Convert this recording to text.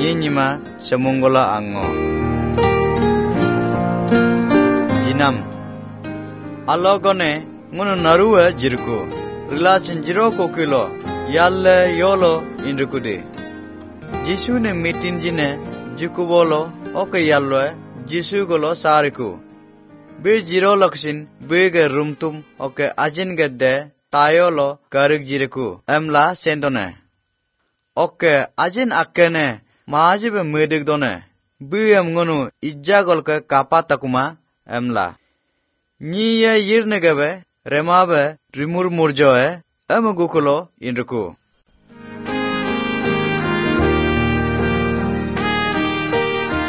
nyima semunggola ango. Jinam alogone ngunu naruwa jirku relation jiro kokilo yalle yolo indrukude. Jisu ne mitin jine jikubolo oke yallo Jisu golo sariku. Be jiro lakshin be ge rumtum oke ajin gedde tayolo karik jiriku emla sendone. Oke ajin akkene maajibe medik done. Be em ngunu ijjagol ke kapatakuma emla. Nyiye yirnegebe remabe rimur murjoe emugukulo indruku.